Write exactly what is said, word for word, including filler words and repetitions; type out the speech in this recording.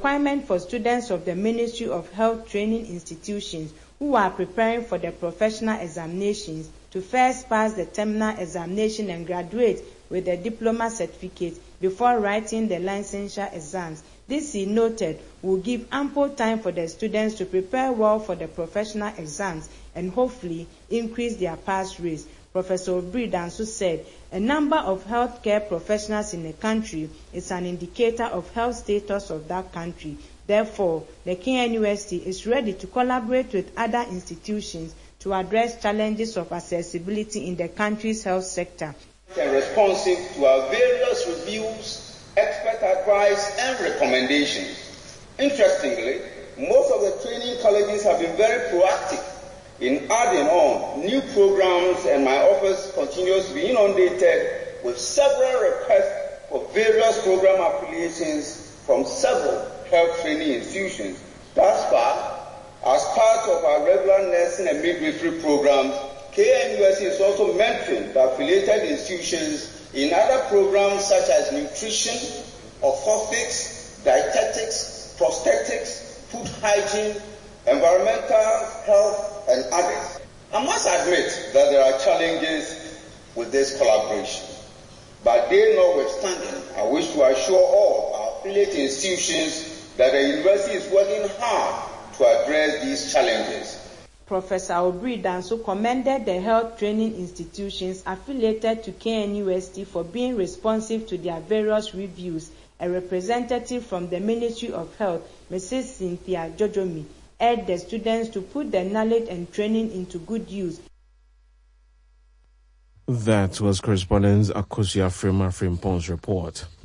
requirement for students of the Ministry of Health training institutions who are preparing for the professional examinations to first pass the terminal examination and graduate with a diploma certificate before writing the licensure exams. This, he noted, will give ample time for the students to prepare well for the professional exams and hopefully increase their pass rates. Professor Obiri Danso said a number of healthcare professionals in the country is an indicator of health status of that country. Therefore, the K N U S T is ready to collaborate with other institutions to address challenges of accessibility in the country's health sector. And responsive to our various reviews, expert advice, and recommendations. Interestingly, most of the training colleges have been very proactive in adding on new programs, and my office continues to be inundated with several requests for various program affiliations from several health training institutions. Thus far, as part of our regular nursing and midwifery programs, K N U S T is also mentoring the affiliated institutions in other programs such as nutrition, orthotics, dietetics, prosthetics, food hygiene, environmental health, and others. I must admit that there are challenges with this collaboration. But they notwithstanding, I wish to assure all our affiliate institutions that the university is working hard to address these challenges. Professor Obiri Danso commended the health training institutions affiliated to K N U S T for being responsive to their various reviews. A representative from the Ministry of Health, Missus Cynthia Jojomi, urged the students to put their knowledge and training into good use. That was correspondent Akosia Frema Frimpon's report.